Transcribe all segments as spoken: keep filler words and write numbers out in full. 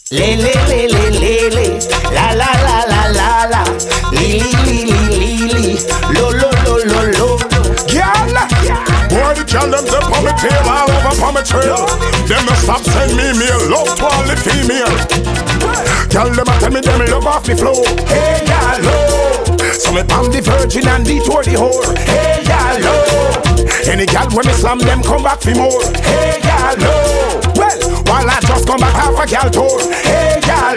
Le le le le le le, la la la la la la, li li li li li, lo lo lo lo lo. Girl, boy, the girl them them on me tail all over on me trail. Them no stop send me mail, love to all the female. Girl them a tell me them love off the flow. Hey, girl, oh. So me palm the virgin and detour the whore. Hey, girl, oh. Any girl when me slam them come back for more. Hey, girl, oh. Well, while I just come back half a girl tour. Hey, girl,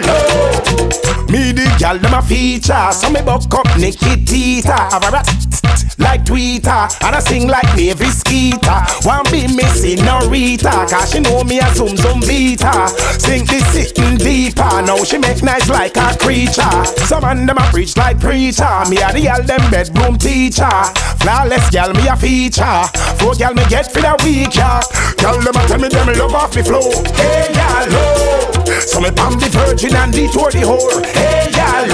oh. Me the girl them a feature. So me buck up Nikki Tita. Have a rat like Twitter, and I sing like Navy Skeeter. One be missing no Rita, cause she know me a zoom zoom beater. Sing this sitting deeper, now she make nice like a creature. Some man them a preach like preacher, me a the girl them bedroom teacher. Flawless girl me a feature, four girl me get for the week, yeah. Girl them a tell me them love off me flow. Hey girl, oh. So me palm the virgin and detour the whore. Hey girl,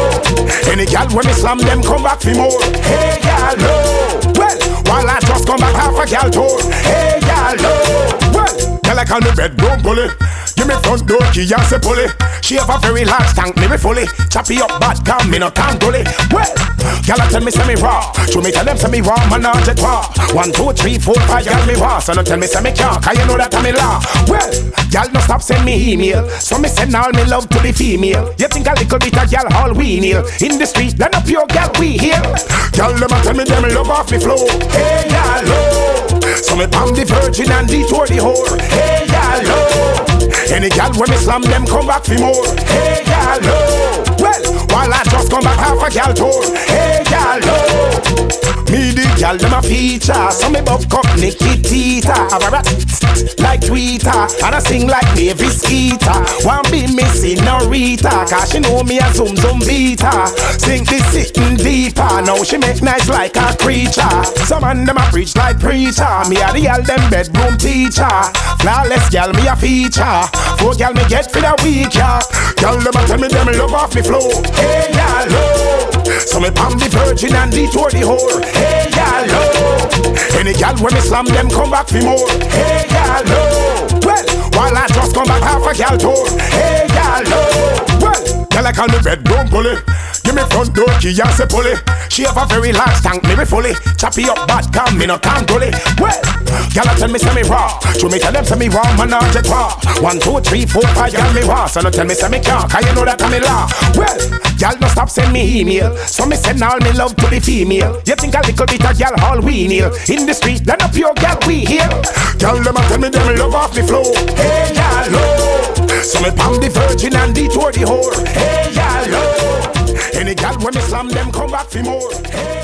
oh. Any girl when me slam them come back for more. Hey girl, oh. Well, while I just come back half a girl tour. Hey girl, oh. Well, girl I call me bedroom bully. Give me front door key and say pulley. She have a very large tank, me fully. Choppy up bad calm, me no can't gully. Well, girl I tell me say me raw. Show me tell them say me raw, man not jet raw. One, two, three, four, five, girl me raw. So no tell me say me can't, cause you know that I'm in law. Well, girl no stop send me email. So me send all me love to the female. You think a little bit of girl all we kneel. In the street, then up your girl we heal. Girl them a tell me them love off me flow. Hey girl, oh. So me palm the virgin and detour the whore. Hey girl, oh. Any girl when me slam them come back for more. Hey girl, oh. Well, while I just come back half a girl tour. Hey girl, oh. Me the girl them a feature. So me buck up Nikki Tita. Have a rat like Twitter, and I sing like Navy Skeeter. One be missing no Rita, cause she know me a zoom zoom beater. Sing this sitting deeper, now she make nice like a creature. Some man them a preach like preacher. Me a the girl them bedroom teacher. Flawless girl me a feature. Four girl me get for the week, yeah. Girl them a tell me them love off me flow. Hey girl, oh. So me palm the virgin and detour the whore. Hey girl, oh. Any girl when me slam them come back for more. Hey girl, oh. Well, while I just come back half a girl tour. Hey girl, oh. Well, girl I call me bedroom bully. Give me front door key and say pulley. She have a very large tank, me fully. Choppy up bad calm, me no can't gully. Well, girl I tell me say me raw. Show me tell them say me raw, man not jet raw. One, two, three, four, five, girl me raw. So no tell me say me can't, cause you know that I'm in law. Well, girl no stop send me email. So me send all me love to the female. You think a little bit of girl all we kneel. In the street, then up your girl we heal. Girl them a tell me them love off me flow. Hey girl, oh. So me palm the virgin and detour the whore. Hey girl, oh. Any girl when me slam them come back for more. Hey.